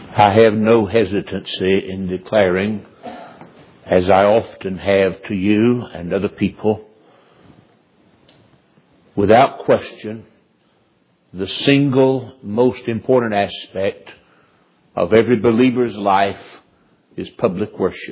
I have no hesitancy in declaring, as I often have to you and other people, without question, the single most important aspect of every believer's life is public worship.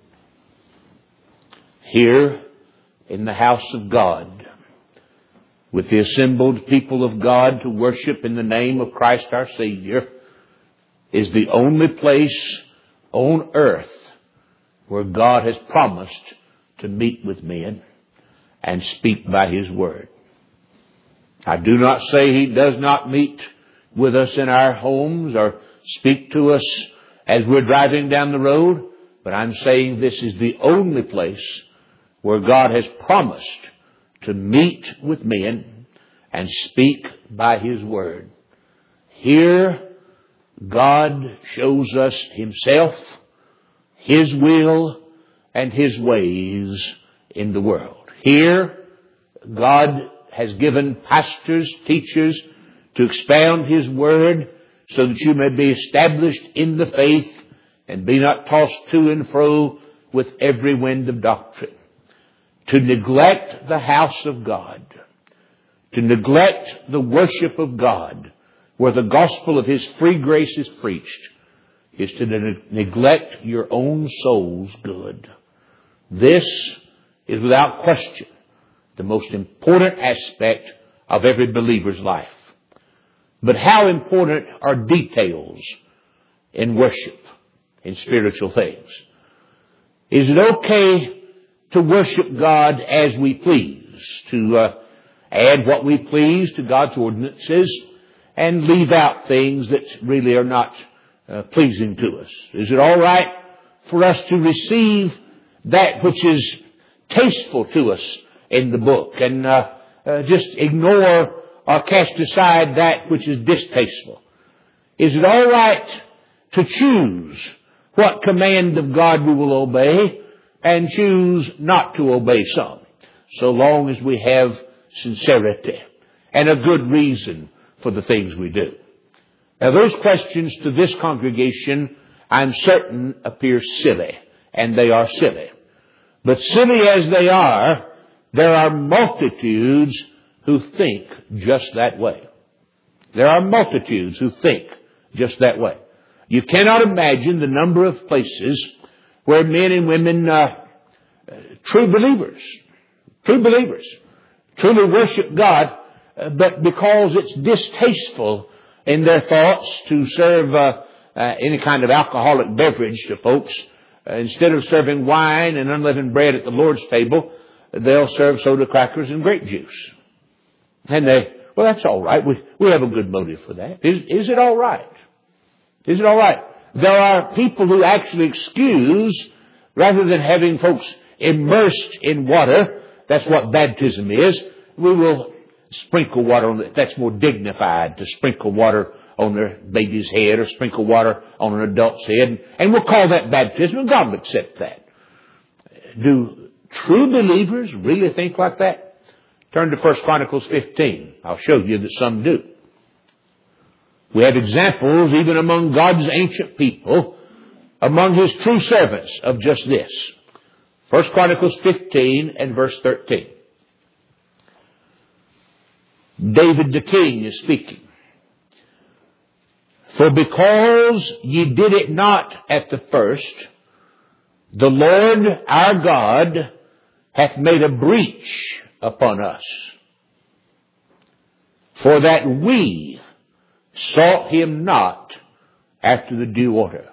Here in the house of God, with the assembled people of God to worship in the name of Christ our Savior, is the only place on earth where God has promised to meet with men and speak by His Word. I do not say He does not meet with us in our homes or speak to us as we're driving down the road, but I'm saying this is the only place where God has promised to meet with men and speak by His Word. Here, God shows us Himself, His will, and His ways in the world. Here, God has given pastors, teachers, to expound His Word so that you may be established in the faith and be not tossed to and fro with every wind of doctrine. To neglect the house of God, to neglect the worship of God, where the gospel of His free grace is preached, is to neglect your own soul's good. This is without question the most important aspect of every believer's life. But how important are details in worship, in spiritual things? Is it okay to worship God as we please, to add what we please to God's ordinances and leave out things that really are not pleasing to us? Is it all right for us to receive that which is tasteful to us in the book and just ignore or cast aside that which is distasteful? Is it all right to choose what command of God we will obey and choose not to obey some, so long as we have sincerity and a good reason for the things we do? Now, those questions to this congregation, I'm certain, appear silly, and they are silly. But silly as they are, there are multitudes who think just that way. There are multitudes who think just that way. You cannot imagine the number of places where men and women, true believers, truly worship God, but because it's distasteful in their thoughts to serve any kind of alcoholic beverage to folks, instead of serving wine and unleavened bread at the Lord's table, they'll serve soda crackers and grape juice. And well, that's all right. We have a good motive for that. Is it all right? Is it all right? There are people who actually excuse, rather than having folks immersed in water, that's what baptism is, we will sprinkle water on it. That's more dignified, to sprinkle water on their baby's head or sprinkle water on an adult's head. And we'll call that baptism, and God will accept that. Do true believers really think like that? Turn to 1 Chronicles 15. I'll show you that some do. We have examples even among God's ancient people, among His true servants, of just this. 1 Chronicles 15 and verse 13. David the king is speaking. For because ye did it not at the first, the Lord our God hath made a breach upon us, for that we sought Him not after the due order.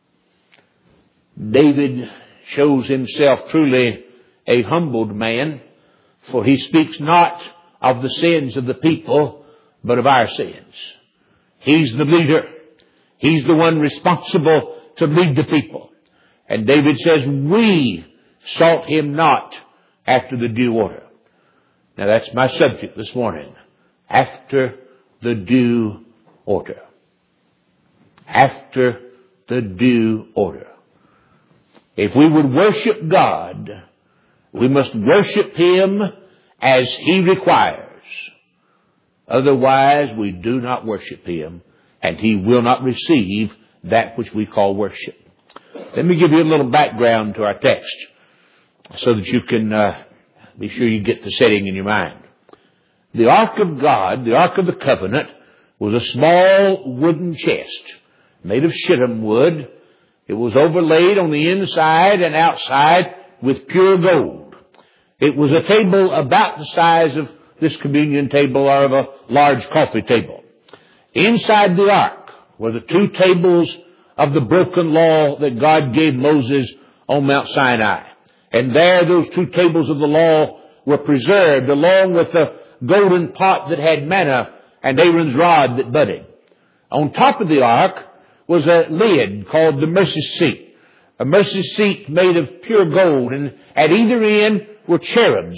David shows himself truly a humbled man, for he speaks not of the sins of the people, but of our sins. He's the leader. He's the one responsible to lead the people. And David says, we sought Him not after the due order. Now that's my subject this morning. After the due order. After the due order. If we would worship God, we must worship Him as He requires. Otherwise, we do not worship Him, and He will not receive that which we call worship. Let me give you a little background to our text so that you can be sure you get the setting in your mind. The Ark of God, the Ark of the Covenant, was a small wooden chest made of shittim wood. It was overlaid on the inside and outside with pure gold. It was a table about the size of this communion table or of a large coffee table. Inside the ark were the 2 tables of the broken law that God gave Moses on Mount Sinai. And there those 2 tables of the law were preserved along with the golden pot that had manna and Aaron's rod that budded. On top of the ark was a lid called the mercy seat. A mercy seat made of pure gold, and at either end were cherubs,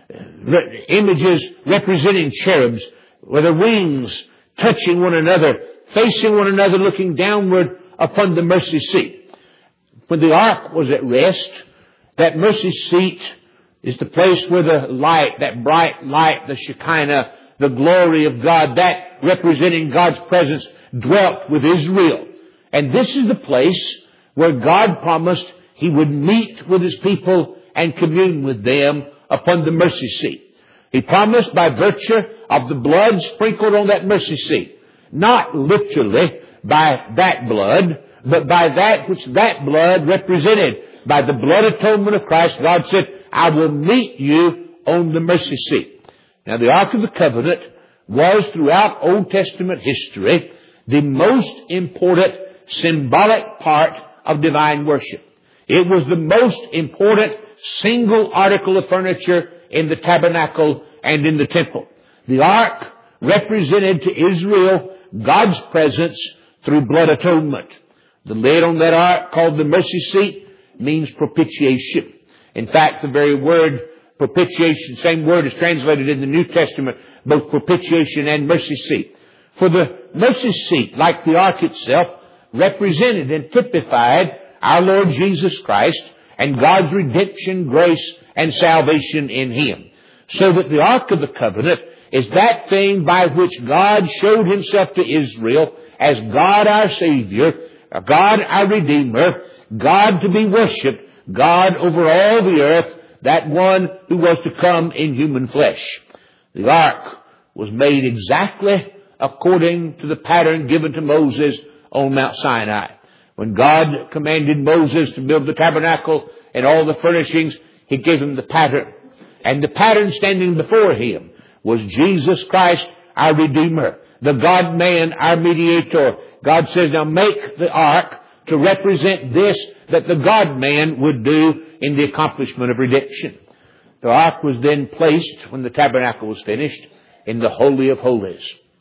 images representing cherubs with their wings touching one another, facing one another, looking downward upon the mercy seat. When the ark was at rest, that mercy seat is the place where the light, that bright light, the Shekinah, the glory of God, that representing God's presence, dwelt with Israel. And this is the place where God promised He would meet with His people and commune with them upon the mercy seat. He promised by virtue of the blood sprinkled on that mercy seat, not literally by that blood, but by that which that blood represented. By the blood atonement of Christ, God said, I will meet you on the mercy seat. Now, the Ark of the Covenant was, throughout Old Testament history, the most important symbolic part of divine worship. It was the most important single article of furniture in the tabernacle and in the temple. The ark represented to Israel God's presence through blood atonement. The lid on that ark, called the mercy seat, means propitiation. In fact, the very word propitiation, same word is translated in the New Testament, both propitiation and mercy seat. For the mercy seat, like the ark itself, represented and typified our Lord Jesus Christ and God's redemption, grace, and salvation in Him. So that the Ark of the Covenant is that thing by which God showed Himself to Israel as God our Savior, God our Redeemer, God to be worshipped, God over all the earth, that one who was to come in human flesh. The Ark was made exactly according to the pattern given to Moses on Mount Sinai. When God commanded Moses to build the tabernacle and all the furnishings, He gave him the pattern. And the pattern standing before him was Jesus Christ, our Redeemer, the God-man, our mediator. God says, now make the ark to represent this that the God-man would do in the accomplishment of redemption. The ark was then placed, when the tabernacle was finished, in the Holy of Holies.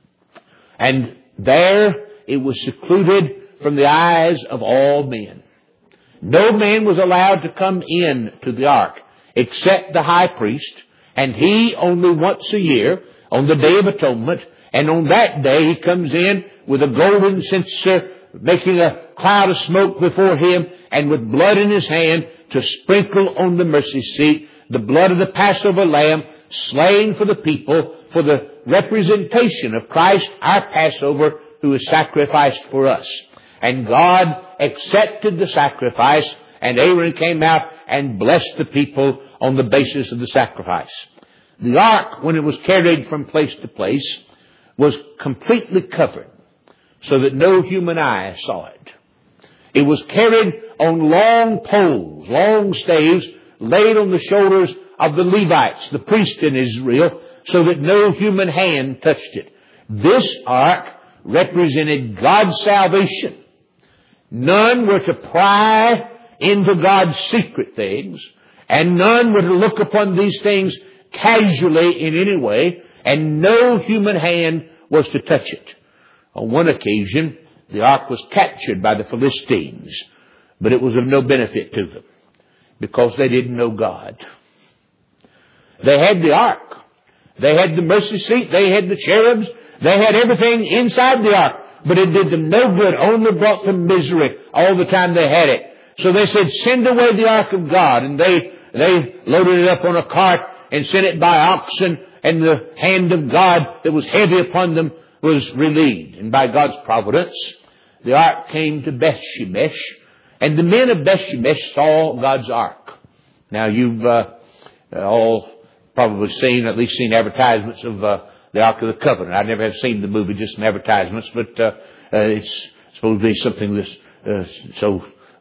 And there it was secluded from the eyes of all men. No man was allowed to come in to the ark except the high priest, and he only once a year on the Day of Atonement, and on that day he comes in with a golden censer, making a cloud of smoke before him, and with blood in his hand to sprinkle on the mercy seat the blood of the Passover lamb slain for the people, for the representation of Christ, our Passover, who is sacrificed for us. And God accepted the sacrifice, and Aaron came out and blessed the people on the basis of the sacrifice. The ark, when it was carried from place to place, was completely covered so that no human eye saw it. It was carried on long poles, long staves, laid on the shoulders of the Levites, the priests in Israel, so that no human hand touched it. This ark represented God's salvation. None were to pry into God's secret things, and none were to look upon these things casually in any way, and no human hand was to touch it. On one occasion, the ark was captured by the Philistines, but it was of no benefit to them because they didn't know God. They had the ark. They had the mercy seat. They had the cherubs. They had everything inside the ark, but it did them no good, only brought them misery all the time they had it. So they said, send away the ark of God. And they loaded it up on a cart and sent it by oxen, and the hand of God that was heavy upon them was relieved. And by God's providence, the ark came to Beth-shemesh, and the men of Beth-shemesh saw God's ark. Now you've all probably seen, at least seen advertisements of the Ark of the Covenant. I never have seen the movie, just some advertisements, but it's supposed to be something that's so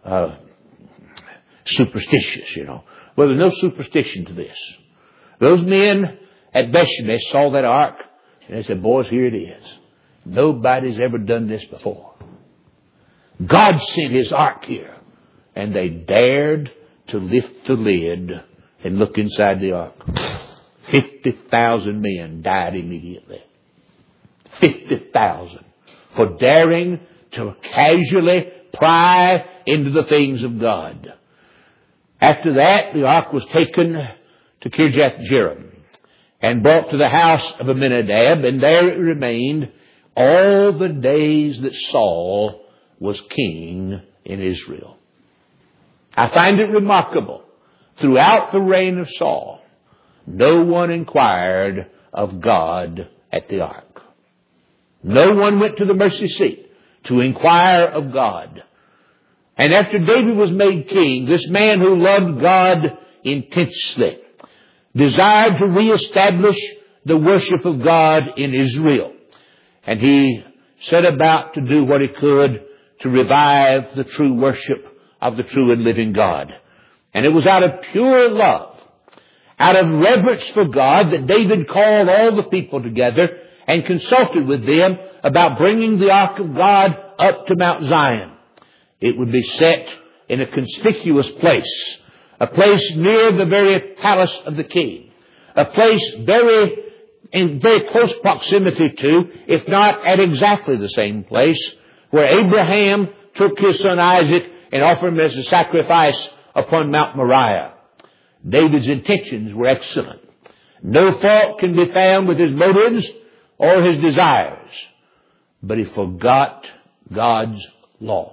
superstitious, you know. Well, there's no superstition to this. Those men at Beth-shemesh saw that ark, and they said, boys, here it is. Nobody's ever done this before. God sent His ark here. And they dared to lift the lid and look inside the ark. 50,000 men died immediately. 50,000 for daring to casually pry into the things of God. After that, the ark was taken to Kirjath-jearim and brought to the house of Abinadab, and there it remained all the days that Saul was king in Israel. I find it remarkable. Throughout the reign of Saul, no one inquired of God at the ark. No one went to the mercy seat to inquire of God. And after David was made king, this man who loved God intensely desired to reestablish the worship of God in Israel. And he set about to do what he could to revive the true worship of the true and living God. And it was out of pure love, out of reverence for God, that David called all the people together and consulted with them about bringing the ark of God up to Mount Zion. It would be set in a conspicuous place, a place near the very palace of the king, a place in very close proximity to, if not at exactly the same place, where Abraham took his son Isaac and offered him as a sacrifice upon Mount Moriah. David's intentions were excellent. No fault can be found with his motives or his desires. But he forgot God's law.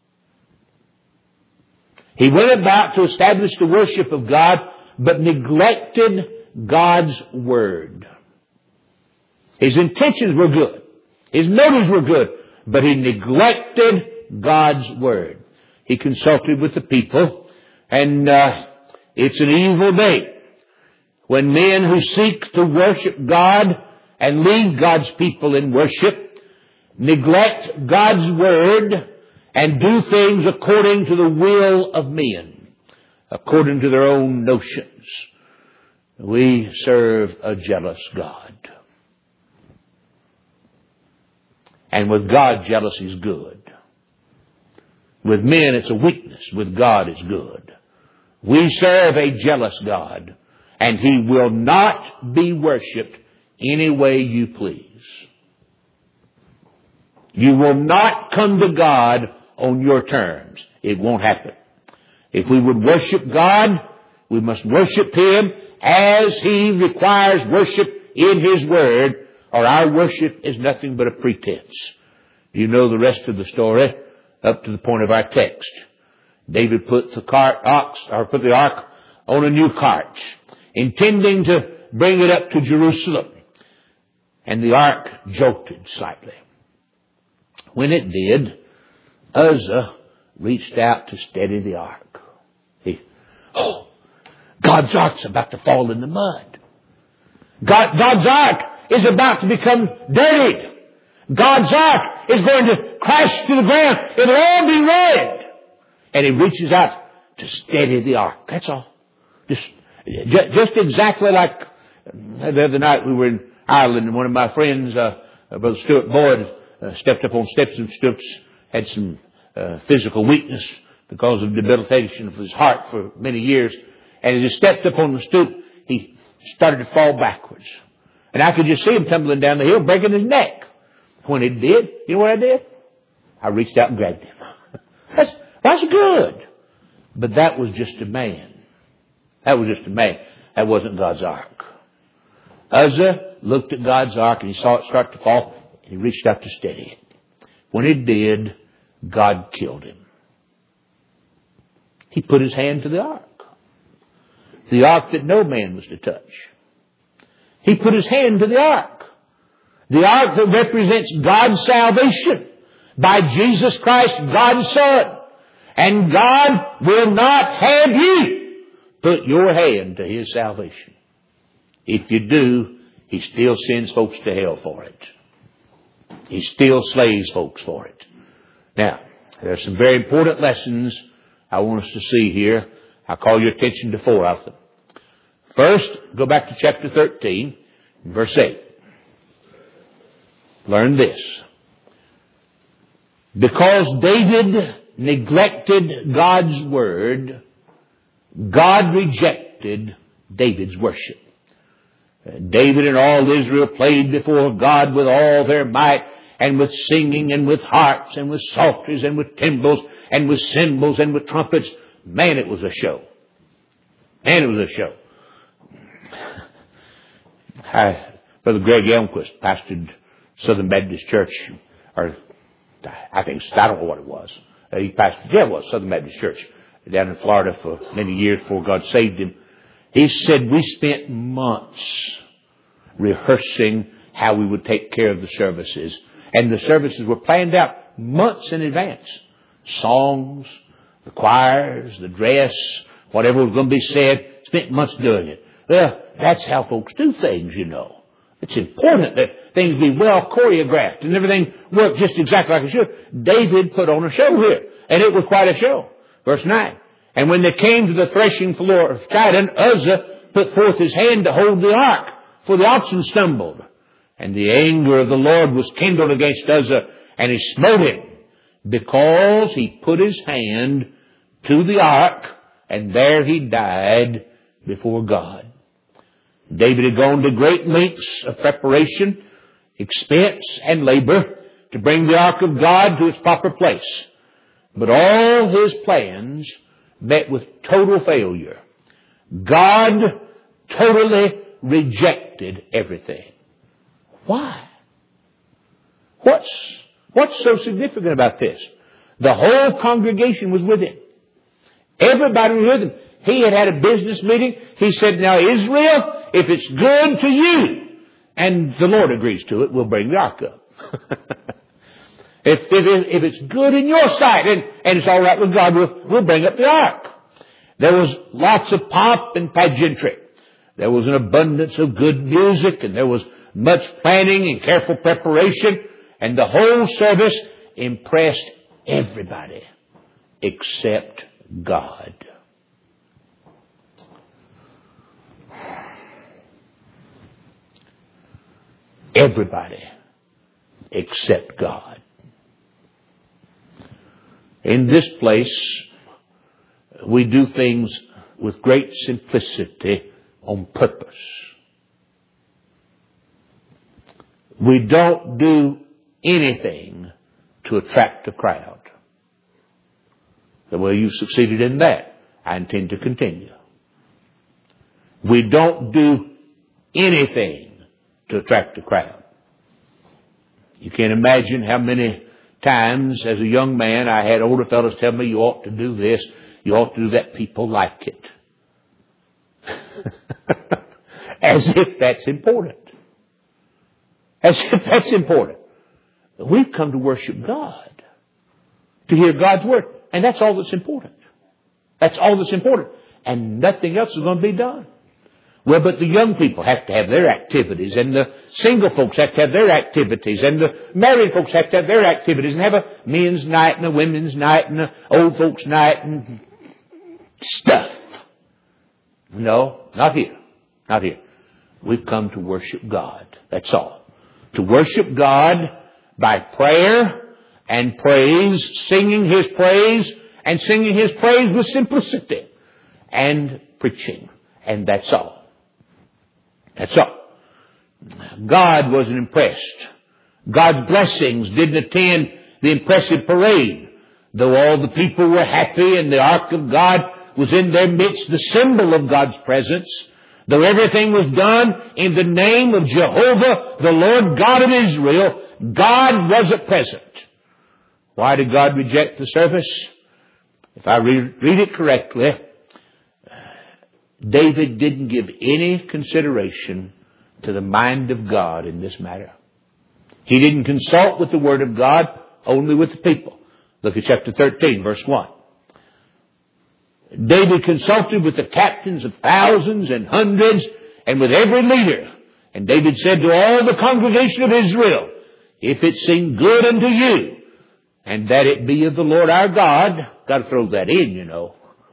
He went about to establish the worship of God, but neglected God's word. His intentions were good. His motives were good. But he neglected God's word. He consulted with the people, and it's an evil day when men who seek to worship God and lead God's people in worship neglect God's word and do things according to the will of men, according to their own notions. We serve a jealous God. And with God, jealousy is good. With men, it's a weakness. With God, it's good. We serve a jealous God, and He will not be worshipped any way you please. You will not come to God on your terms. It won't happen. If we would worship God, we must worship Him as He requires worship in His Word, or our worship is nothing but a pretense. You know the rest of the story up to the point of our text. David put the ark on a new cart, intending to bring it up to Jerusalem. And the ark jolted slightly. When it did, Uzzah reached out to steady the ark. God's ark's about to fall in the mud. God's ark is about to become dirtied. God's ark is going to crash to the ground. It'll all be ruined. And he reaches out to steady the ark. That's all. Just exactly like the other night we were in Ireland, and one of my friends, Brother Stuart Boyd, stepped up on steps and stoops, had some physical weakness because of debilitation of his heart for many years. And as he stepped up on the stoop, he started to fall backwards. And I could just see him tumbling down the hill, breaking his neck. When it did, you know what I did? I reached out and grabbed him. That's good. But that was just a man. That was just a man. That wasn't God's ark. Uzzah looked at God's ark and he saw it start to fall, and he reached out to steady it. When it did, God killed him. He put his hand to the ark. The ark that no man was to touch. He put his hand to the ark. The ark that represents God's salvation. by Jesus Christ, God's Son. And God will not have you put your hand to His salvation. If you do, He still sends folks to hell for it. He still slays folks for it. Now, there are some very important lessons I want us to see here. I'll call your attention to 4 of them. First, go back to chapter 13, verse 8. Learn this. Because David neglected God's word, God rejected David's worship. David and all Israel played before God with all their might, and with singing, and with harps, and with psalteries, and with timbrels, and with cymbals, and with trumpets. Man, it was a show. Man, it was a show. Brother Greg Elmquist pastored Southern Baptist Church, or I don't know what it was. He pastored, it was Southern Baptist Church down in Florida for many years before God saved him. He said we spent months rehearsing how we would take care of the services. And the services were planned out months in advance. Songs, the choirs, the dress, whatever was going to be said, spent months doing it. Well, that's how folks do things, you know. It's important that things be well choreographed and everything work just exactly like it should. David put on a show here, and it was quite a show. Verse 9. And when they came to the threshing floor of Chidon, Uzzah put forth his hand to hold the ark, for the oxen stumbled. And the anger of the Lord was kindled against Uzzah, and he smote him, because he put his hand to the ark, and there he died before God. David had gone to great lengths of preparation, expense, and labor to bring the ark of God to its proper place. But all his plans met with total failure. God totally rejected everything. Why? What's so significant about this? The whole congregation was with him. Everybody was with him. He had a business meeting. He said, now Israel, if it's good to you, and the Lord agrees to it, we'll bring the ark up. If it's good in your sight, and it's all right with God, we'll bring up the ark. There was lots of pomp and pageantry. There was an abundance of good music, and there was much planning and careful preparation, and the whole service impressed everybody except God. Everybody except God. In this place, we do things with great simplicity on purpose. We don't do anything to attract a crowd. Well, you succeeded in that. I intend to continue. We don't do anything to attract a crowd. You can't imagine how many times as a young man I had older fellows tell me, you ought to do this, you ought to do that. People like it. As if that's important. As if that's important. We've come to worship God. To hear God's Word. And that's all that's important. That's all that's important. And nothing else is going to be done. Well, but the young people have to have their activities, and the single folks have to have their activities, and the married folks have to have their activities, and have a men's night and a women's night and an old folks' night and stuff. No, not here. Not here. We've come to worship God. That's all. To worship God by prayer and praise, singing His praise, and singing His praise with simplicity, and preaching. And that's all. That's all. God wasn't impressed. God's blessings didn't attend the impressive parade. Though all the people were happy and the ark of God was in their midst, the symbol of God's presence, though everything was done in the name of Jehovah, the Lord God of Israel, God wasn't present. Why did God reject the service? If I read it correctly, David didn't give any consideration to the mind of God in this matter. He didn't consult with the Word of God only with the people. Look at chapter 13, verse 1. David consulted with the captains of thousands and hundreds and with every leader. And David said to all the congregation of Israel, if it seem good unto you, and that it be of the Lord our God, got to throw that in, you know.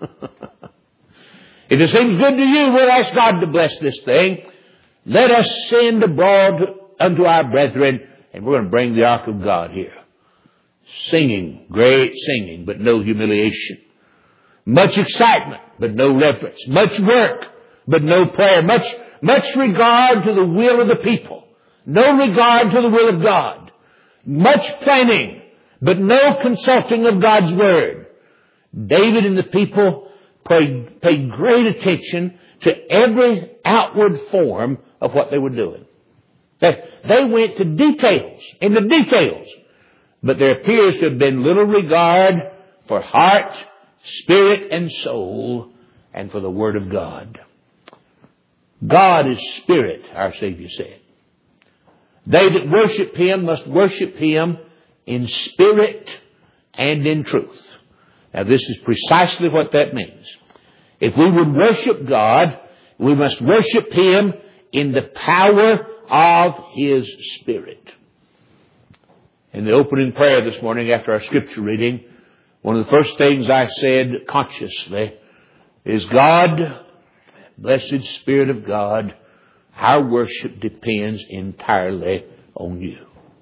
If it seems good to you, we'll ask God to bless this thing. Let us send abroad unto our brethren, and we're going to bring the ark of God here. Singing, great singing, but no humiliation. Much excitement, but no reverence. Much work, but no prayer. Much regard to the will of the people. No regard to the will of God. Much planning, but no consulting of God's Word. David and the people paid great attention to every outward form of what they were doing. They went to details, into details. But there appears to have been little regard for heart, spirit, and soul, and for the Word of God. God is Spirit, our Savior said. They that worship Him must worship Him in spirit and in truth. Now this is precisely what that means. If we would worship God, we must worship Him in the power of His Spirit. In the opening prayer this morning after our scripture reading, one of the first things I said consciously is, God, blessed Spirit of God, our worship depends entirely on you.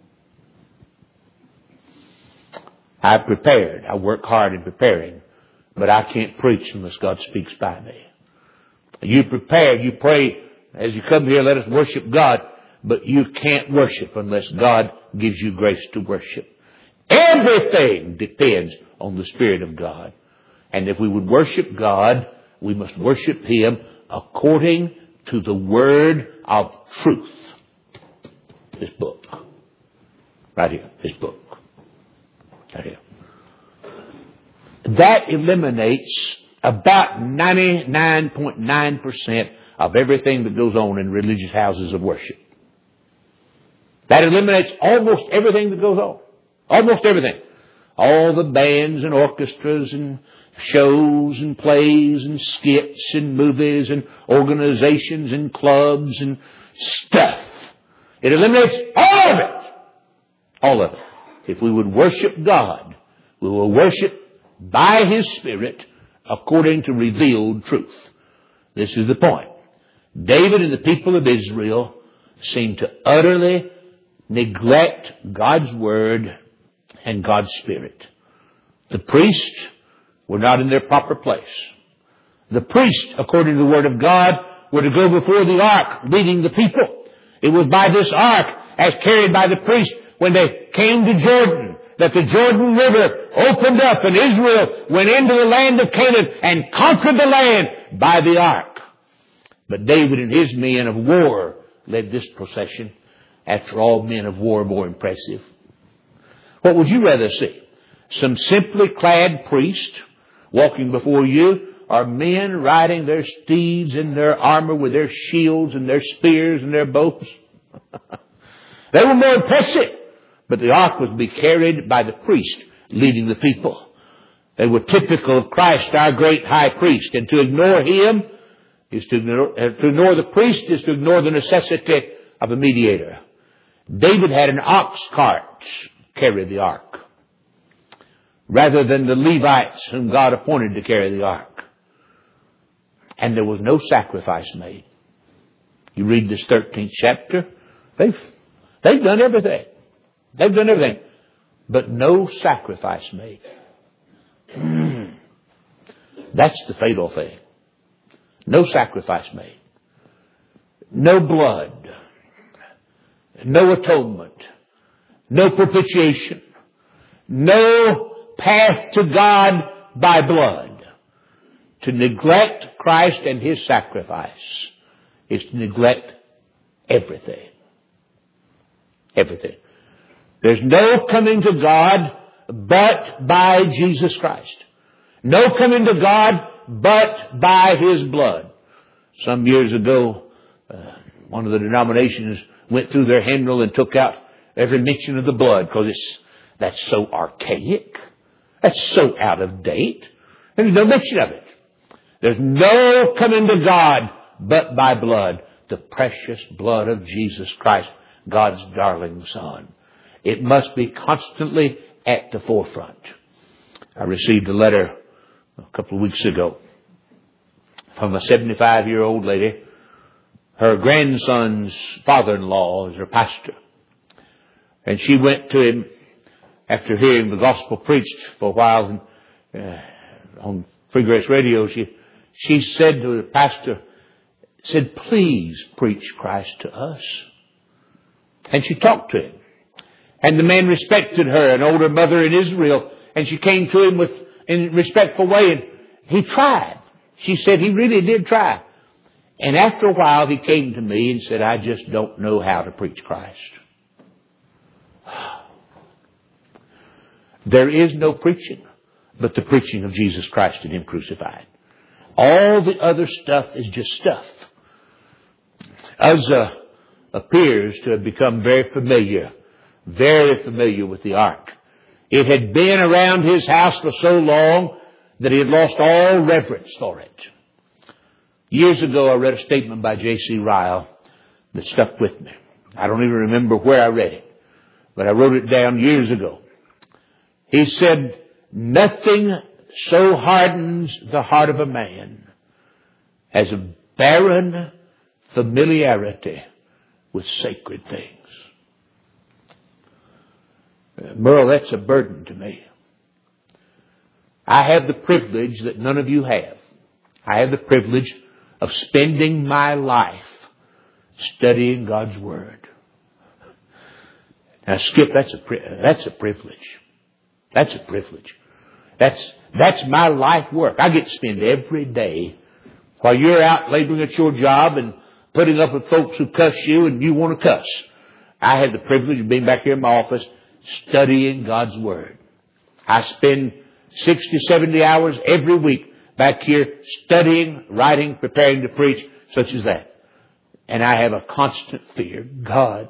I've prepared. I work hard in preparing, but I can't preach unless God speaks by me. You prepare, you pray, as you come here, let us worship God, but you can't worship unless God gives you grace to worship. Everything depends on the Spirit of God. And if we would worship God, we must worship Him according to the Word of truth. This book. Right here. This book. Right here. That eliminates about 99.9% of everything that goes on in religious houses of worship. That eliminates almost everything that goes on. Almost everything. All the bands and orchestras and shows and plays and skits and movies and organizations and clubs and stuff. It eliminates all of it. All of it. If we would worship God, we will worship by His Spirit according to revealed truth. This is the point. David and the people of Israel seem to utterly neglect God's Word and God's Spirit. The priests were not in their proper place. The priests, according to the Word of God, were to go before the ark, leading the people. It was by this ark, as carried by the priests, when they came to Jordan, that the Jordan River opened up and Israel went into the land of Canaan and conquered the land by the ark. But David and his men of war led this procession. After all, men of war are more impressive. What would you rather see? Some simply clad priest walking before you, or men riding their steeds in their armor with their shields and their spears and their bows? They were more impressive. But the ark was to be carried by the priest leading the people. They were typical of Christ, our great high priest. And to ignore Him is to ignore the priest is to ignore the necessity of a mediator. David had an ox cart carry the ark, rather than the Levites whom God appointed to carry the ark. And there was no sacrifice made. You read this 13th chapter, they've done everything. They've done everything, but no sacrifice made. That's the fatal thing. No sacrifice made. No blood. No atonement. No propitiation. No path to God by blood. To neglect Christ and His sacrifice is to neglect everything. Everything. There's no coming to God but by Jesus Christ. No coming to God but by His blood. Some years ago, one of the denominations went through their hymnal and took out every mention of the blood, because That's so archaic. That's so out of date. There's no mention of it. There's no coming to God but by blood. The precious blood of Jesus Christ, God's darling Son. It must be constantly at the forefront. I received a letter a couple of weeks ago from a 75-year-old lady. Her grandson's father-in-law is her pastor. And she went to him after hearing the gospel preached for a while on Free Grace Radio. She said to the pastor, said, please preach Christ to us. And she talked to him. And the man respected her, an older mother in Israel. And she came to him in a respectful way. And he tried. She said he really did try. And after a while he came to me and said, I just don't know how to preach Christ. There is no preaching but the preaching of Jesus Christ and Him crucified. All the other stuff is just stuff. Uzzah appears to have become very familiar with the ark. It had been around his house for so long that he had lost all reverence for it. Years ago I read a statement by J.C. Ryle that stuck with me. I don't even remember where I read it, but I wrote it down years ago. He said, nothing so hardens the heart of a man as a barren familiarity with sacred things. Merle, that's a burden to me. I have the privilege that none of you have. I have the privilege of spending my life studying God's Word. Now, Skip, that's a privilege. That's a privilege. That's my life work. I get to spend every day while you're out laboring at your job and putting up with folks who cuss you and you want to cuss. I have the privilege of being back here in my office studying God's Word. I spend 60, 70 hours every week back here studying, writing, preparing to preach, such as that. And I have a constant fear. God,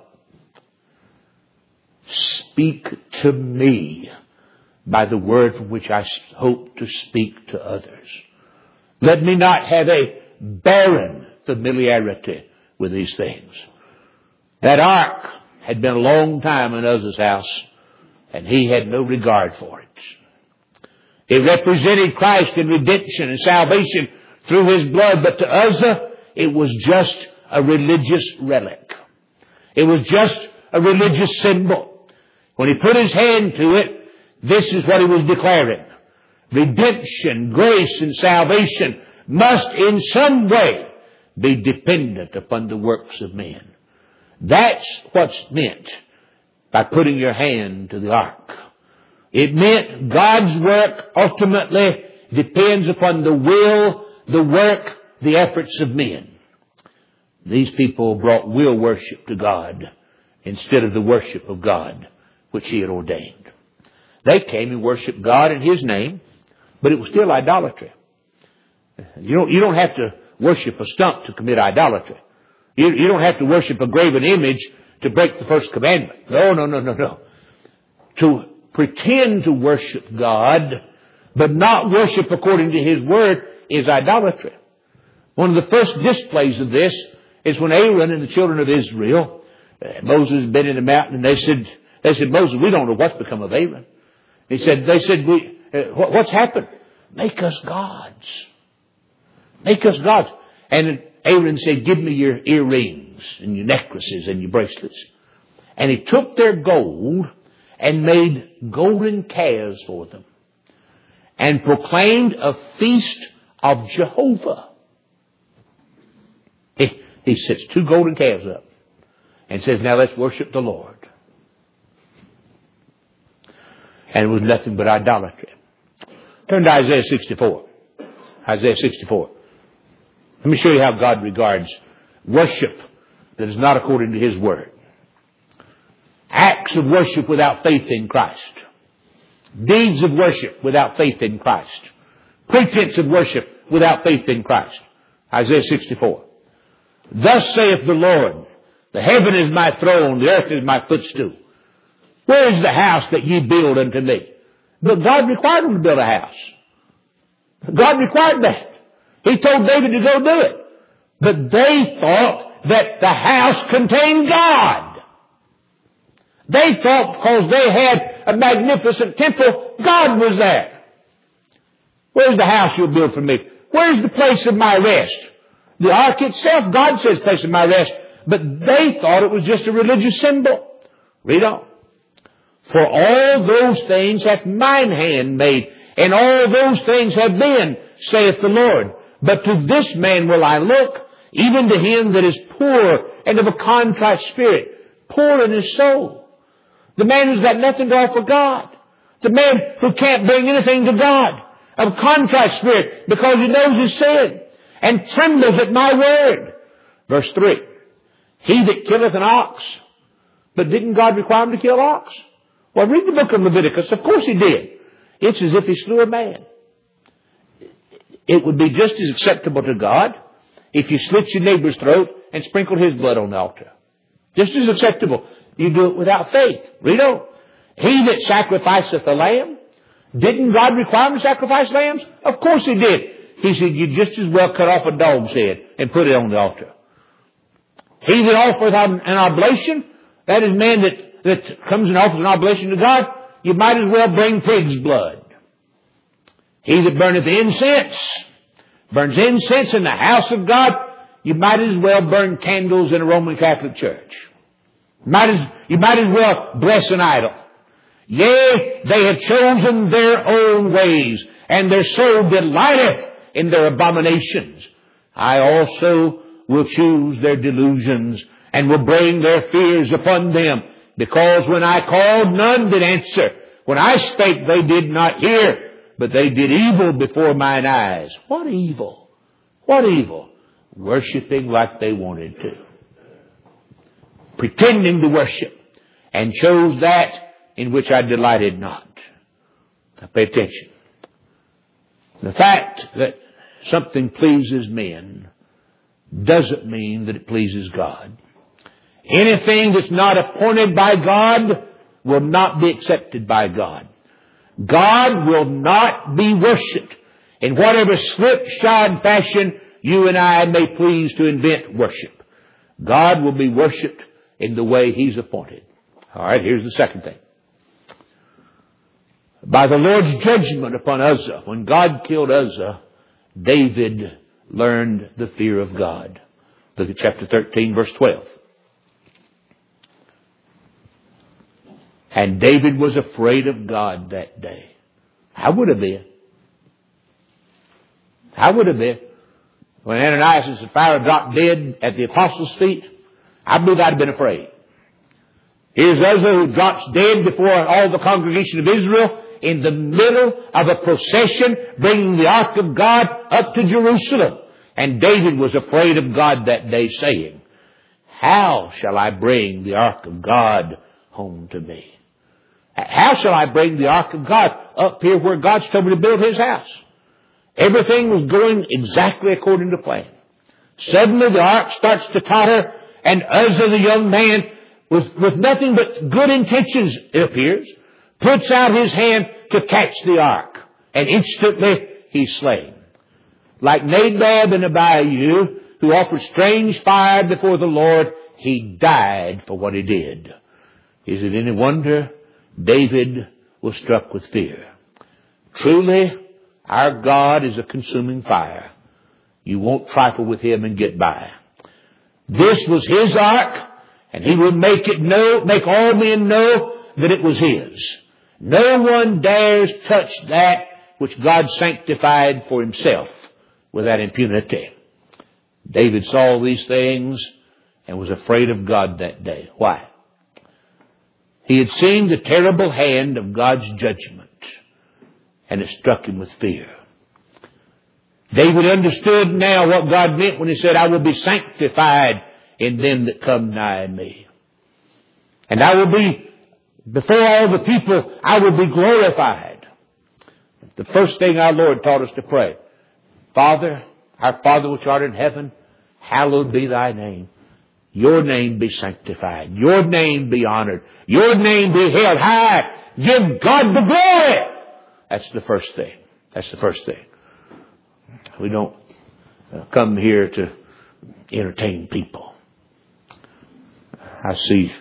speak to me by the word from which I hope to speak to others. Let me not have a barren familiarity with these things. That ark had been a long time in Uzzah's house, and he had no regard for it. It represented Christ in redemption and salvation through His blood, but to Uzzah, it was just a religious relic. It was just a religious symbol. When he put his hand to it, this is what he was declaring. Redemption, grace, and salvation must in some way be dependent upon the works of men. That's what's meant by putting your hand to the ark. It meant God's work ultimately depends upon the will, the work, the efforts of men. These people brought will worship to God instead of the worship of God which He had ordained. They came and worshiped God in His name, but it was still idolatry. You don't have to worship a stump to commit idolatry. You don't have to worship a graven image to break the first commandment. No. To pretend to worship God, but not worship according to His Word, is idolatry. One of the first displays of this is when Aaron and the children of Israel, Moses had been in the mountain, and they said, Moses, we don't know what's become of Aaron. They said, what's happened? Make us gods. Make us gods. And Aaron said, give me your earrings and your necklaces and your bracelets. And he took their gold and made golden calves for them and proclaimed a feast of Jehovah. He sets 2 golden calves up and says, now let's worship the Lord. And it was nothing but idolatry. Turn to Isaiah 64. Isaiah 64. Let me show you how God regards worship that is not according to His Word. Acts of worship without faith in Christ. Deeds of worship without faith in Christ. Pretense of worship without faith in Christ. Isaiah 64. Thus saith the Lord, the heaven is my throne, the earth is my footstool. Where is the house that ye build unto me? But God required them to build a house. God required that. He told David to go do it. But they thought that the house contained God. They thought because they had a magnificent temple, God was there. Where's the house you'll build for me? Where's the place of my rest? The ark itself, God says, place of my rest. But they thought it was just a religious symbol. Read on. For all those things hath mine hand made, and all those things have been, saith the Lord. But to this man will I look, even to him that is poor and of a contrite spirit, poor in his soul. The man who's got nothing to offer God. The man who can't bring anything to God. Of contrite spirit, because he knows his sin, and trembles at my word. Verse 3. He that killeth an ox. But didn't God require him to kill ox? Well, read the book of Leviticus. Of course he did. It's as if he slew a man. It would be just as acceptable to God if you slit your neighbor's throat and sprinkled his blood on the altar. Just as acceptable. You do it without faith. Read on. He that sacrificeth a lamb. Didn't God require him to sacrifice lambs? Of course he did. He said, you just as well cut off a dog's head and put it on the altar. He that offereth an oblation, that is man that comes and offers an oblation to God, you might as well bring pig's blood. He that burneth incense, burns incense in the house of God, you might as well burn candles in a Roman Catholic church. You might as well bless an idol. Yea, they have chosen their own ways, and their soul delighteth in their abominations. I also will choose their delusions, and will bring their fears upon them. Because when I called, none did answer. When I spake, they did not hear, but they did evil before mine eyes. What evil? What evil? Worshipping like they wanted to. Pretending to worship. And chose that in which I delighted not. Now pay attention. The fact that something pleases men doesn't mean that it pleases God. Anything that's not appointed by God will not be accepted by God. God will not be worshipped in whatever slipshod fashion you and I may please to invent worship. God will be worshipped in the way He's appointed. All right, here's the second thing. By the Lord's judgment upon Uzzah, when God killed Uzzah, David learned the fear of God. Look at chapter 13, verse 12. And David was afraid of God that day. I would have been. I would have been. When Ananias and Sapphira dropped dead at the apostles' feet, I believe I'd have been afraid. Here's Uzzah who drops dead before all the congregation of Israel in the middle of a procession bringing the ark of God up to Jerusalem. And David was afraid of God that day, saying, how shall I bring the ark of God home to me? How shall I bring the ark of God up here where God's told me to build His house? Everything was going exactly according to plan. Suddenly the ark starts to totter, and Uzzah, the young man, with nothing but good intentions, it appears, puts out his hand to catch the ark. And instantly he's slain. Like Nadab and Abihu, who offered strange fire before the Lord, he died for what he did. Is it any wonder David was struck with fear? Truly, our God is a consuming fire. You won't trifle with Him and get by. This was His ark, and He will make all men know that it was His. No one dares touch that which God sanctified for Himself without impunity. David saw these things and was afraid of God that day. Why? He had seen the terrible hand of God's judgment, and it struck him with fear. David understood now what God meant when He said, I will be sanctified in them that come nigh me. And I will be, before all the people, I will be glorified. The first thing our Lord taught us to pray, Father, our Father which art in heaven, hallowed be Thy name. Your name be sanctified. Your name be honored. Your name be held high. Give God the glory. That's the first thing. That's the first thing. We don't come here to entertain people. I see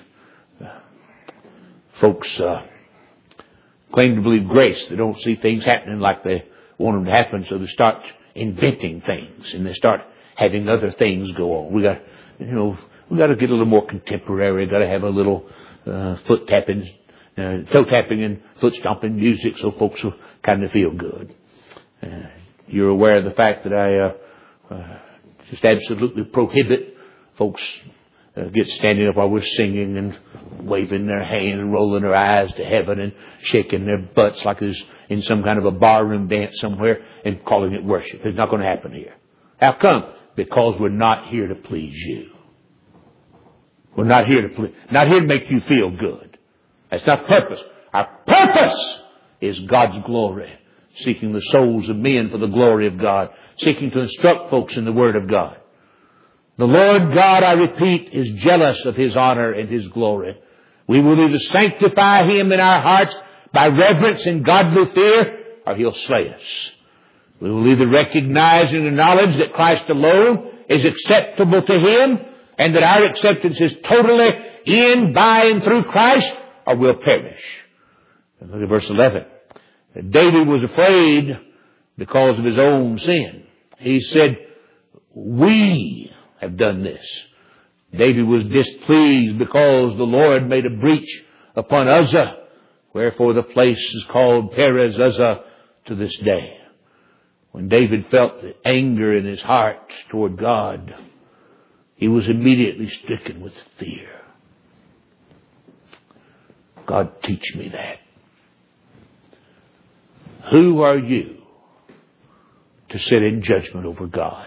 folks claim to believe grace. They don't see things happening like they want them to happen, so they start inventing things and they start having other things go on. We got to get a little more contemporary. Got to have a little foot tapping, toe tapping, and foot stomping music, so folks will kind of feel good. You're aware of the fact that I just absolutely prohibit folks get standing up while we're singing and waving their hand and rolling their eyes to heaven and shaking their butts like there's in some kind of a barroom dance somewhere and calling it worship. It's not going to happen here. How come? Because we're not here to please you. We're not here to make you feel good. That's not purpose. Our purpose is God's glory. Seeking the souls of men for the glory of God. Seeking to instruct folks in the Word of God. The Lord God, I repeat, is jealous of His honor and His glory. We will either sanctify Him in our hearts by reverence and godly fear, or He'll slay us. We will either recognize and acknowledge that Christ alone is acceptable to Him, and that our acceptance is totally in, by, and through Christ, or we'll perish. And look at verse 11. David was afraid because of his own sin. He said, we have done this. David was displeased because the Lord made a breach upon Uzzah. Wherefore the place is called Perez Uzzah to this day. When David felt the anger in his heart toward God, he was immediately stricken with fear. God, teach me that. Who are you to sit in judgment over God?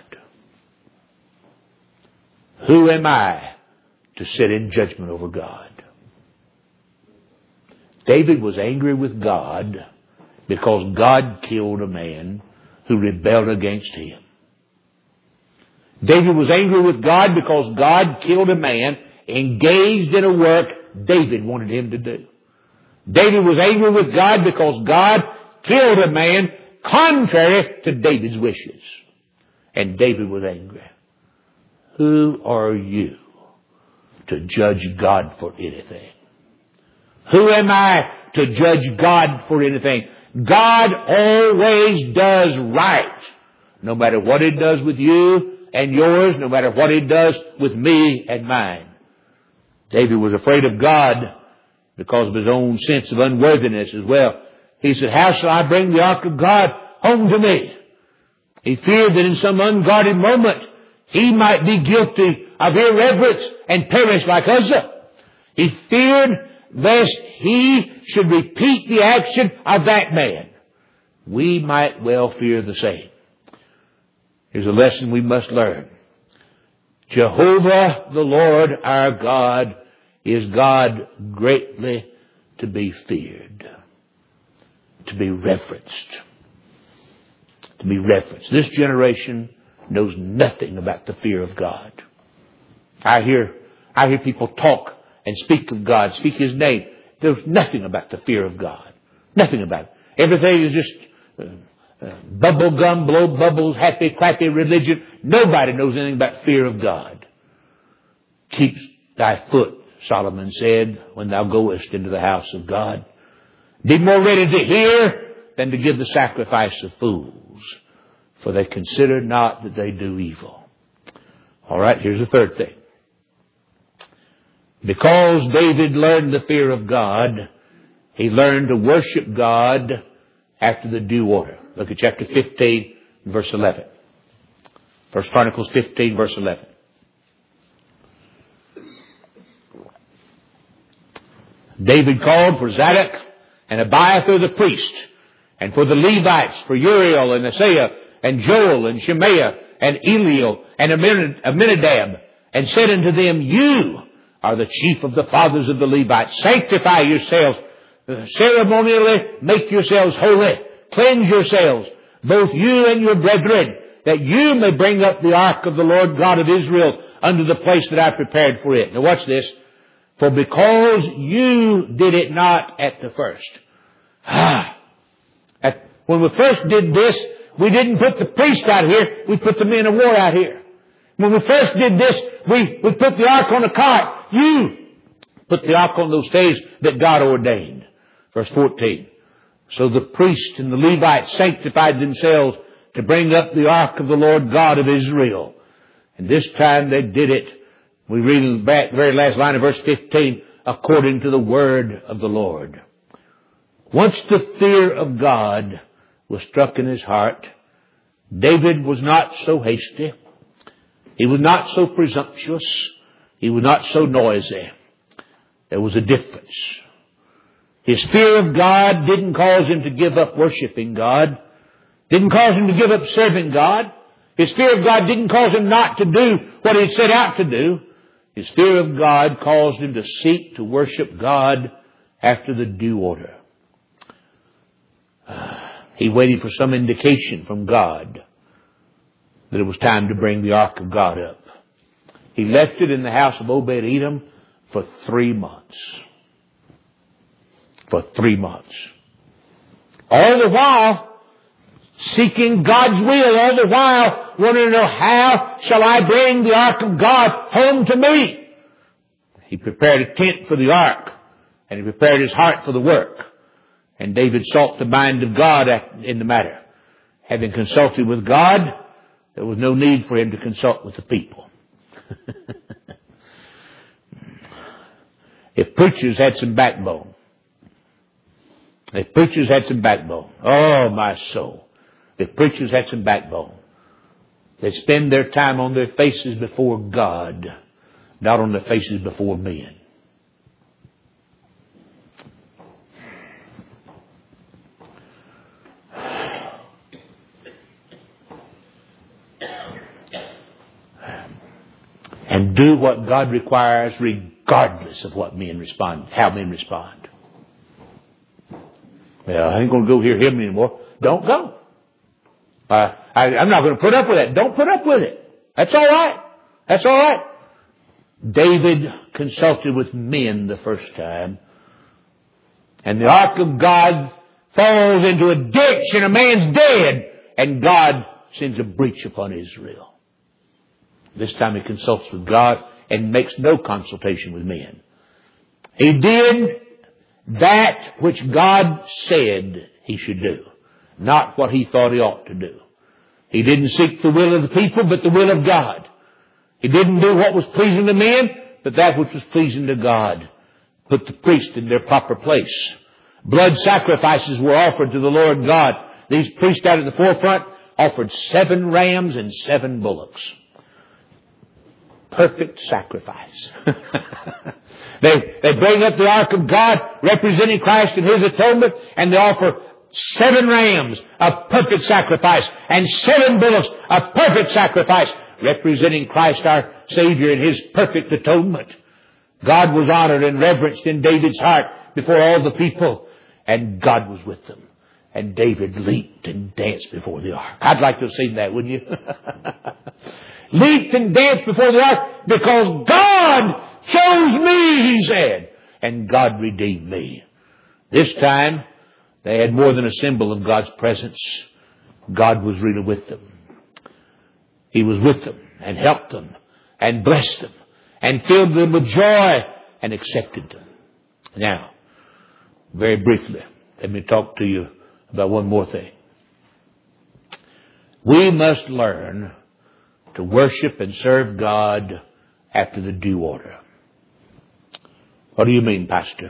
Who am I to sit in judgment over God? David was angry with God because God killed a man who rebelled against Him. David was angry with God because God killed a man engaged in a work David wanted him to do. David was angry with God because God killed a man contrary to David's wishes. And David was angry. Who are you to judge God for anything? Who am I to judge God for anything? God always does right. No matter what He does with you and yours, no matter what He does with me and mine. David was afraid of God because of his own sense of unworthiness as well. He said, how shall I bring the ark of God home to me? He feared that in some unguarded moment he might be guilty of irreverence and perish like Uzzah. He feared lest he should repeat the action of that man. We might well fear the same. Here's a lesson we must learn. Jehovah the Lord our God is God greatly to be feared, to be reverenced. To be reverenced. This generation knows nothing about the fear of God. I hear people talk and speak of God, speak His name. There's nothing about the fear of God. Nothing about it. Everything is just bubble gum, blow bubbles, happy, clappy religion. Nobody knows anything about fear of God. Keep thy foot, Solomon said, when thou goest into the house of God. Be more ready to hear than to give the sacrifice of fools, for they consider not that they do evil. All right, here's the third thing. Because David learned the fear of God, he learned to worship God after the due order. Look at chapter 15, verse 11. 1 Chronicles 15, verse 11. David called for Zadok and Abiathar the priest, and for the Levites, for Uriel and Asaiah, and Joel and Shemaiah, and Eliel, and Aminadab, and said unto them, you are the chief of the fathers of the Levites. Sanctify yourselves, ceremonially make yourselves holy, cleanse yourselves, both you and your brethren, that you may bring up the ark of the Lord God of Israel unto the place that I prepared for it. Now watch this. For because you did it not at the first. When we first did this, we didn't put the priest out here, we put the men of war out here. When we first did this, we put the ark on a cart. You put the ark on those days that God ordained. Verse 14. So the priest and the Levites sanctified themselves to bring up the ark of the Lord God of Israel. And this time they did it. We read in the back, very last line of verse 15, according to the word of the Lord. Once the fear of God was struck in his heart, David was not so hasty. He was not so presumptuous. He was not so noisy. There was a difference. His fear of God didn't cause him to give up worshiping God. Didn't cause him to give up serving God. His fear of God didn't cause him not to do what he set out to do. His fear of God caused him to seek to worship God after the due order. He waited for some indication from God that it was time to bring the ark of God up. He left it in the house of Obed-Edom for 3 months. For 3 months. All the while seeking God's will, all the while wanting to know, how shall I bring the ark of God home to me? He prepared a tent for the ark, and he prepared his heart for the work. And David sought the mind of God in the matter. Having consulted with God, there was no need for him to consult with the people. If preachers had some backbone, oh my soul, if preachers had some backbone, they'd spend their time on their faces before God, not on their faces before men. And do what God requires regardless of what men respond, how men respond. Well, I ain't going to go hear him anymore. Don't go. I'm not going to put up with that. Don't put up with it. That's all right. That's all right. David consulted with men the first time, and the ark of God falls into a ditch and a man's dead, and God sends a breach upon Israel. This time he consults with God and makes no consultation with men. He did that which God said he should do, not what he thought he ought to do. He didn't seek the will of the people, but the will of God. He didn't do what was pleasing to men, but that which was pleasing to God. Put the priest in their proper place. Blood sacrifices were offered to the Lord God. These priests out at the forefront offered 7 rams and 7 bullocks. Perfect sacrifice. They bring up the ark of God representing Christ and His atonement, and they offer 7 rams, a perfect sacrifice, and 7 bullocks, a perfect sacrifice, representing Christ our Savior and His perfect atonement. God was honored and reverenced in David's heart before all the people, and God was with them. And David leaped and danced before the ark. I'd like to have seen that, wouldn't you? Leaped and danced before the ark because God chose me, he said, and God redeemed me. This time, they had more than a symbol of God's presence. God was really with them. He was with them and helped them and blessed them and filled them with joy and accepted them. Now, very briefly, let me talk to you about one more thing. We must learn to worship and serve God after the due order. What do you mean, Pastor?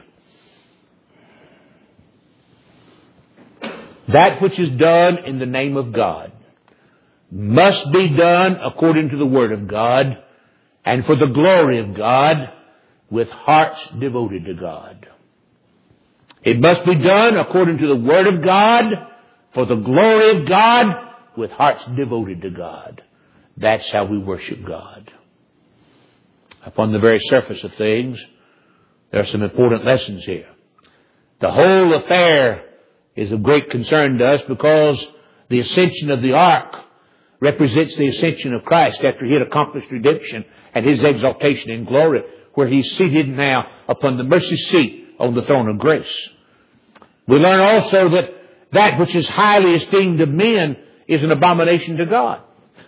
That which is done in the name of God must be done according to the Word of God and for the glory of God with hearts devoted to God. It must be done according to the Word of God for the glory of God with hearts devoted to God. That's how we worship God. Upon the very surface of things, there are some important lessons here. The whole affair is of great concern to us because the ascension of the ark represents the ascension of Christ after He had accomplished redemption and His exaltation in glory, where He's seated now upon the mercy seat on the throne of grace. We learn also that that which is highly esteemed of men is an abomination to God.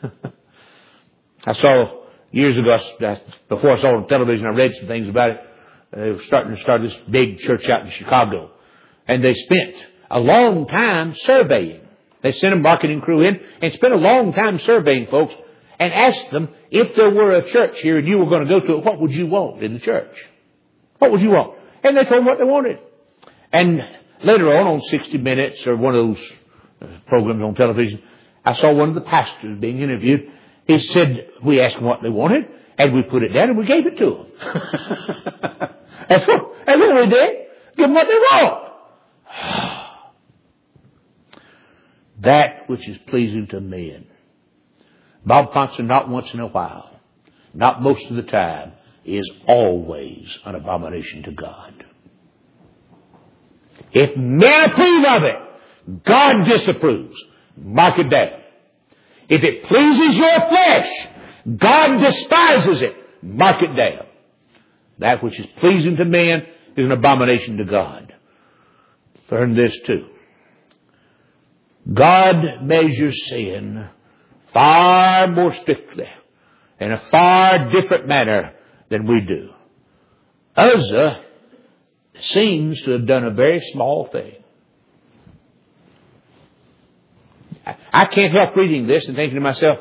I saw years ago, before I saw it on television, I read some things about it. They were starting to start this big church out in Chicago. And they spent a long time surveying. They sent a marketing crew in and spent a long time surveying folks and asked them, if there were a church here and you were going to go to it, what would you want in the church? What would you want? And they told them what they wanted. And later on 60 Minutes or one of those programs on television, I saw one of the pastors being interviewed. He said, we asked them what they wanted, and we put it down and we gave it to them. That's what we did. Give them what they want. That which is pleasing to men. Bob Ponson, not once in a while, not most of the time, is always an abomination to God. If men approve of it, God disapproves. Mark it down. If it pleases your flesh, God despises it. Mark it down. That which is pleasing to men is an abomination to God. Learn this too. God measures sin far more strictly, in a far different manner than we do. Uzzah seems to have done a very small thing. I can't help reading this and thinking to myself,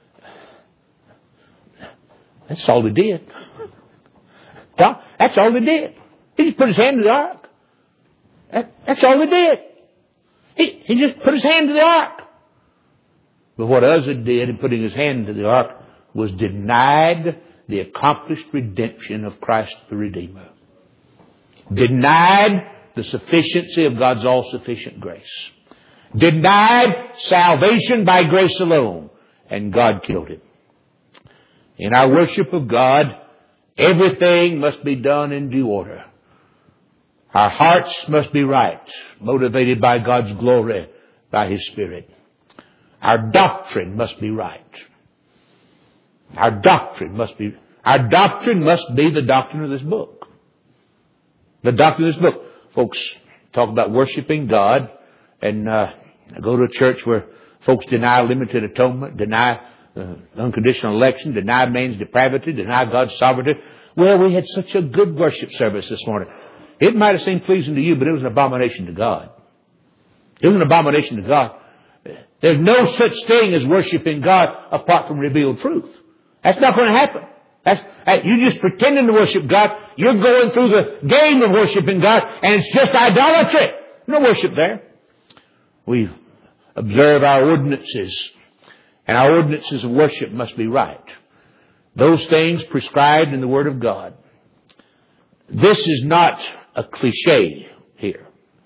that's all he did. That's all he did. He just put his hand to the ark. That's all he did. He just put his hand to the ark. But what Uzzah did in putting his hand to the ark was denied the accomplished redemption of Christ the Redeemer. Denied the sufficiency of God's all-sufficient grace. Denied salvation by grace alone. And God killed him. In our worship of God, everything must be done in due order. Our hearts must be right, motivated by God's glory, by His Spirit. Our doctrine must be right. Our doctrine must be the doctrine of this book. The doctrine of this book. Folks talk about worshiping God, and I go to a church where folks deny limited atonement, deny unconditional election, deny man's depravity, deny God's sovereignty. Well, we had such a good worship service this morning. It might have seemed pleasing to you, but it was an abomination to God. It was an abomination to God. There's no such thing as worshiping God apart from revealed truth. That's not going to happen. You're just pretending to worship God. You're going through the game of worshiping God, and it's just idolatry. No worship there. We observe our ordinances, and our ordinances of worship must be right. Those things prescribed in the Word of God. This is not a cliche here.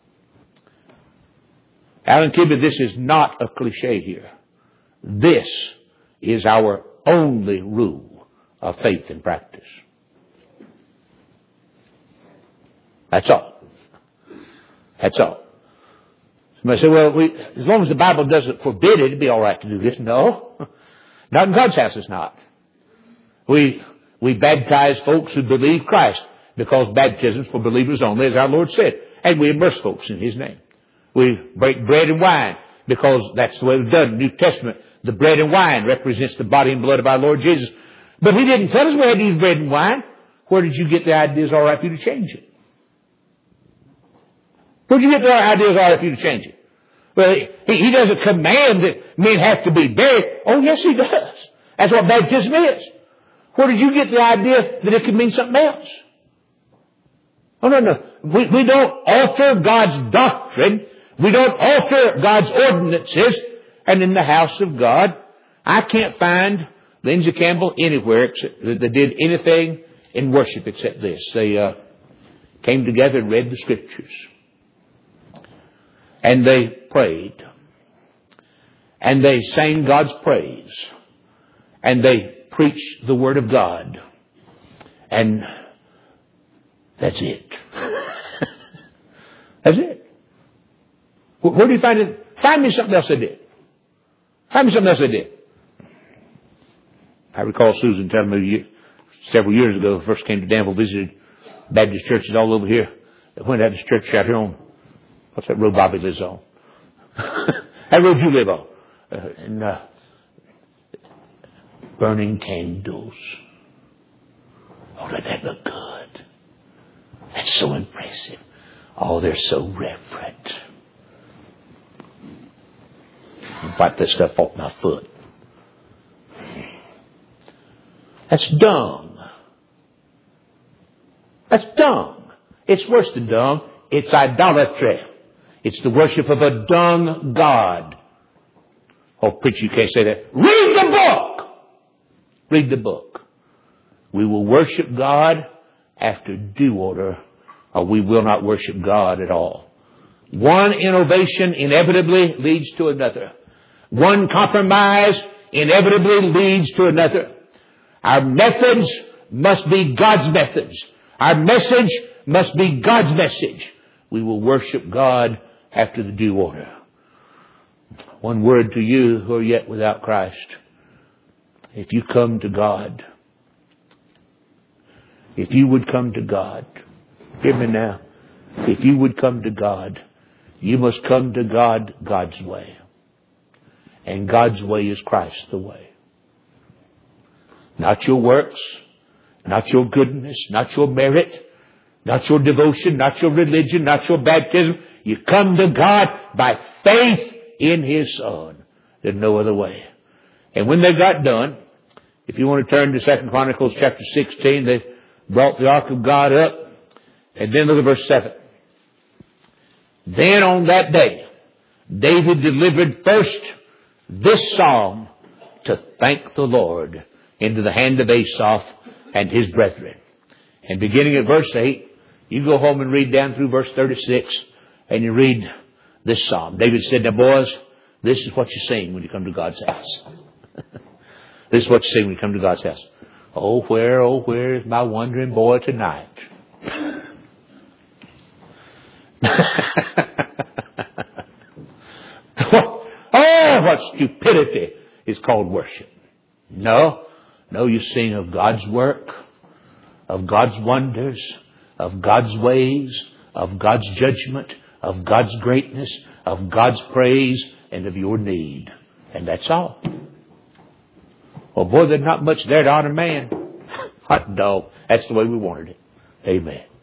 Alan Kibbe, this is not a cliche here. This is our only rule of faith and practice. That's all. That's all. Somebody say, well, as long as the Bible doesn't forbid it, it'd be all right to do this. No. Not in God's house, it's not. We baptize folks who believe Christ because baptism is for believers only, as our Lord said. And we immerse folks in His name. We break bread and wine because that's the way it was done in the New Testament. The bread and wine represents the body and blood of our Lord Jesus. But He didn't tell us we had to use bread and wine. Where did you get the idea it's all right for you to change it? Where did you get the idea it's all right for you to change it? Well, He doesn't command that men have to be buried. Oh, yes, He does. That's what baptism is. Where did you get the idea that it could mean something else? Oh, no. We don't alter God's doctrine. We don't alter God's ordinances. And in the house of God, I can't find Lindsay Campbell anywhere that they did anything in worship except this. They came together and read the Scriptures. And they prayed. And they sang God's praise. And they preached the Word of God. And that's it. That's it. Where do you find it? Find me something else they did. Find me something else they did. I recall Susan telling me several years ago, first came to Danville, visited Baptist churches all over here. I went out to this church out here on, what's that road Bobby lives on? That road you live on. Burning candles. Oh, doesn't that look good? That's so impressive. Oh, they're so reverent. Wipe this stuff off my foot. That's dung. That's dung. It's worse than dung. It's idolatry. It's the worship of a dung god. Oh, preacher, you can't say that. Read the book! Read the book. We will worship God after due order, or we will not worship God at all. One innovation inevitably leads to another. One compromise inevitably leads to another. Our methods must be God's methods. Our message must be God's message. We will worship God after the due order. One word to you who are yet without Christ. If you come to God, if you would come to God, hear me now. If you would come to God, you must come to God God's way. And God's way is Christ the way. Not your works, not your goodness, not your merit, not your devotion, not your religion, not your baptism. You come to God by faith in His Son. There's no other way. And when they got done, if you want to turn to 2 Chronicles chapter 16, they brought the ark of God up. And then look at verse 7. Then on that day, David delivered first this psalm to thank the Lord into the hand of Asaph and his brethren. And beginning at verse 8, you go home and read down through verse 36, and you read this psalm. David said, now boys, this is what you sing when you come to God's house. This is what you sing when you come to God's house. Oh, where is my wandering boy tonight? Oh, what stupidity is called worship. No, you sing of God's work, of God's wonders, of God's ways, of God's judgment, of God's greatness, of God's praise, and of your need. And that's all. Well, boy, there's not much there to honor man. Hot dog. That's the way we wanted it. Amen.